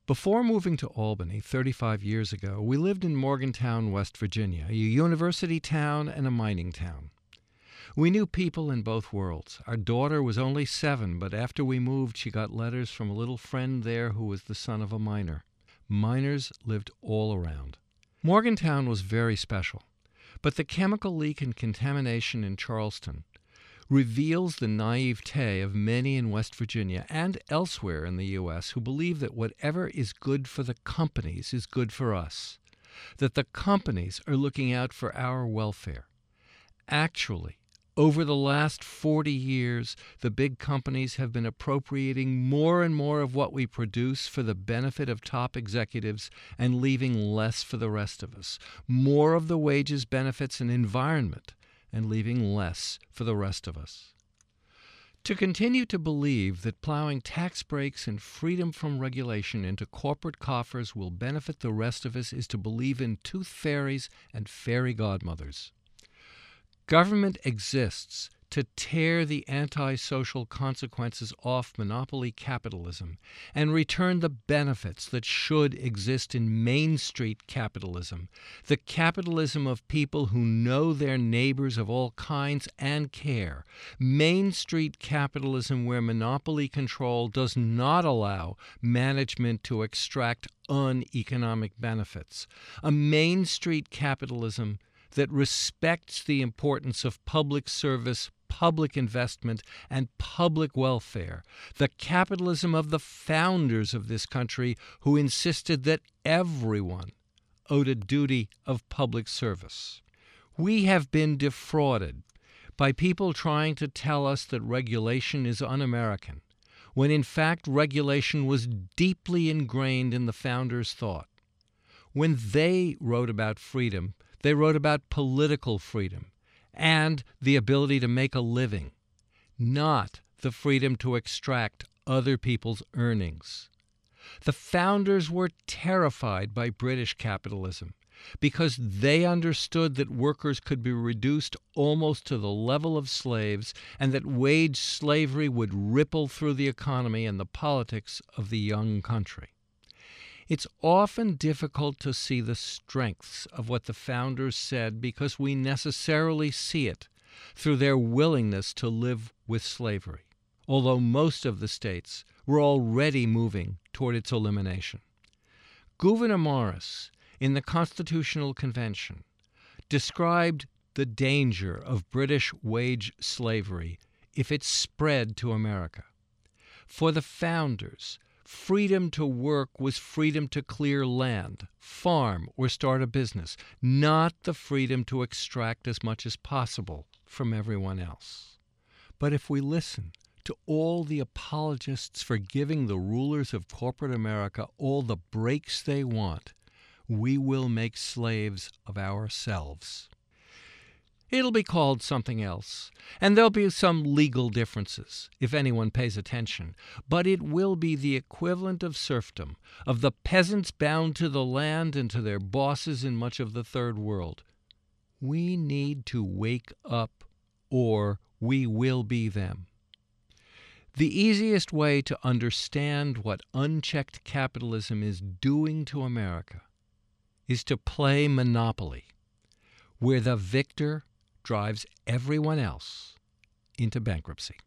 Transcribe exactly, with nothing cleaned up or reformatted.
Before moving to Albany thirty-five years ago, we lived in Morgantown, West Virginia, a university town and a mining town. We knew people in both worlds. Our daughter was only seven, but after we moved, she got letters from a little friend there who was the son of a miner. Miners lived all around. Morgantown was very special, but the chemical leak and contamination in Charleston reveals the naivete of many in West Virginia and elsewhere in the U S who believe that whatever is good for the companies is good for us, that the companies are looking out for our welfare. Actually, over the last forty years, the big companies have been appropriating more and more of what we produce for the benefit of top executives and leaving less for the rest of us, more of the wages, benefits, and environment, and leaving less for the rest of us. To continue to believe that plowing tax breaks and freedom from regulation into corporate coffers will benefit the rest of us is to believe in tooth fairies and fairy godmothers. Government exists to tear the antisocial consequences off monopoly capitalism and return the benefits that should exist in Main Street capitalism, the capitalism of people who know their neighbors of all kinds and care. Main Street capitalism where monopoly control does not allow management to extract uneconomic benefits. A Main Street capitalism that respects the importance of public service, public investment, and public welfare, the capitalism of the founders of this country who insisted that everyone owed a duty of public service. We have been defrauded by people trying to tell us that regulation is un-American, when in fact regulation was deeply ingrained in the founders' thought. When they wrote about freedom, they wrote about political freedom and the ability to make a living, not the freedom to extract other people's earnings. The founders were terrified by British capitalism because they understood that workers could be reduced almost to the level of slaves and that wage slavery would ripple through the economy and the politics of the young country. It's often difficult to see the strengths of what the founders said because we necessarily see it through their willingness to live with slavery, although most of the states were already moving toward its elimination. Gouverneur Morris, in the Constitutional Convention, described the danger of British wage slavery if it spread to America. For the founders, freedom to work was freedom to clear land, farm, or start a business, not the freedom to extract as much as possible from everyone else. But if we listen to all the apologists for giving the rulers of corporate America all the breaks they want, we will make slaves of ourselves. It'll be called something else, and there'll be some legal differences, if anyone pays attention, but it will be the equivalent of serfdom, of the peasants bound to the land and to their bosses in much of the Third World. We need to wake up, or we will be them. The easiest way to understand what unchecked capitalism is doing to America is to play Monopoly, where the victor drives everyone else into bankruptcy.